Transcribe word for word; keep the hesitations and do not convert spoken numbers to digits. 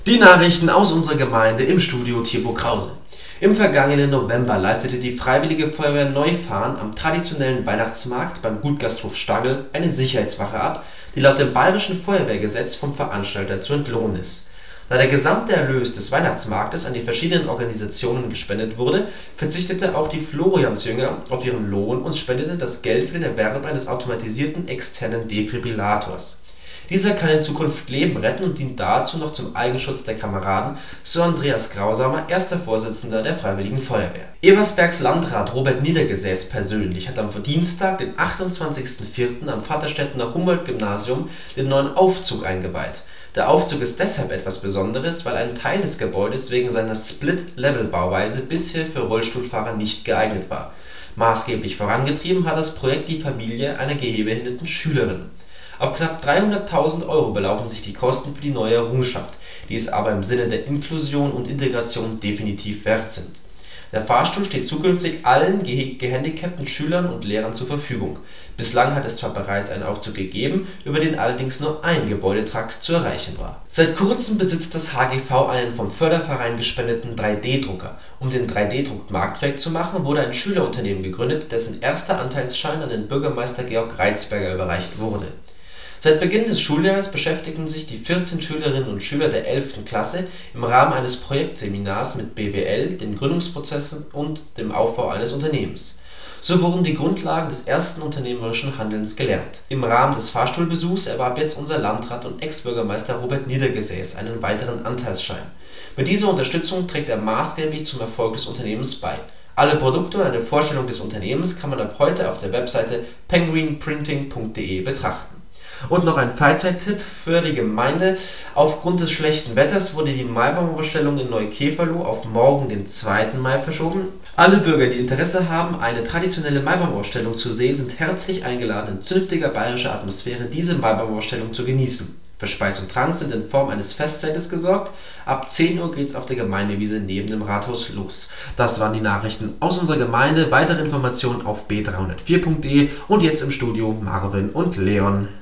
Die Nachrichten aus unserer Gemeinde im Studio Thibaut Krause. Im vergangenen November leistete die Freiwillige Feuerwehr Neufahrn am traditionellen Weihnachtsmarkt beim Gutgasthof Stangl eine Sicherheitswache ab, die laut dem Bayerischen Feuerwehrgesetz vom Veranstalter zu entlohnen ist. Da der gesamte Erlös des Weihnachtsmarktes an die verschiedenen Organisationen gespendet wurde, verzichtete auch die Floriansjünger auf ihren Lohn und spendete das Geld für den Erwerb eines automatisierten externen Defibrillators. Dieser kann in Zukunft Leben retten und dient dazu noch zum Eigenschutz der Kameraden, so Andreas Grausamer, erster Vorsitzender der Freiwilligen Feuerwehr. Ebersbergs Landrat Robert Niedergesäß persönlich hat am Dienstag, den achtundzwanzigsten vierten am Vaterstedtener Humboldt-Gymnasium den neuen Aufzug eingeweiht. Der Aufzug ist deshalb etwas Besonderes, weil ein Teil des Gebäudes wegen seiner Split-Level-Bauweise bisher für Rollstuhlfahrer nicht geeignet war. Maßgeblich vorangetrieben hat das Projekt die Familie einer gehbehinderten Schülerin. Auf knapp dreihunderttausend Euro belaufen sich die Kosten für die neue Errungenschaft, die es aber im Sinne der Inklusion und Integration definitiv wert sind. Der Fahrstuhl steht zukünftig allen ge gehandicapten Schülern und Lehrern zur Verfügung. Bislang hat es zwar bereits einen Aufzug gegeben, über den allerdings nur ein Gebäudetrakt zu erreichen war. Seit kurzem besitzt das H G V einen vom Förderverein gespendeten drei D Drucker. Um den drei D Druck marktfähig zu machen, wurde ein Schülerunternehmen gegründet, dessen erster Anteilsschein an den Bürgermeister Georg Reitzberger überreicht wurde. Seit Beginn des Schuljahres beschäftigen sich die vierzehn Schülerinnen und Schüler der elften Klasse im Rahmen eines Projektseminars mit B W L, den Gründungsprozessen und dem Aufbau eines Unternehmens. So wurden die Grundlagen des ersten unternehmerischen Handelns gelernt. Im Rahmen des Fahrstuhlbesuchs erwarb jetzt unser Landrat und Ex-Bürgermeister Robert Niedergesäß einen weiteren Anteilsschein. Mit dieser Unterstützung trägt er maßgeblich zum Erfolg des Unternehmens bei. Alle Produkte und eine Vorstellung des Unternehmens kann man ab heute auf der Webseite penguin printing punkt de betrachten. Und noch ein Freizeittipp für die Gemeinde: Aufgrund des schlechten Wetters wurde die Maibaum-Ausstellung in Neukeferloh auf morgen, den zweiten Mai, verschoben. Alle Bürger, die Interesse haben, eine traditionelle Maibaum-Ausstellung zu sehen, sind herzlich eingeladen, in zünftiger bayerischer Atmosphäre diese Maibaum-Ausstellung zu genießen. Für Speis und Trank sind in Form eines Festzeltes gesorgt. Ab zehn Uhr geht's auf der Gemeindewiese neben dem Rathaus los. Das waren die Nachrichten aus unserer Gemeinde. Weitere Informationen auf b dreihundertvier punkt de und jetzt im Studio Marvin und Leon.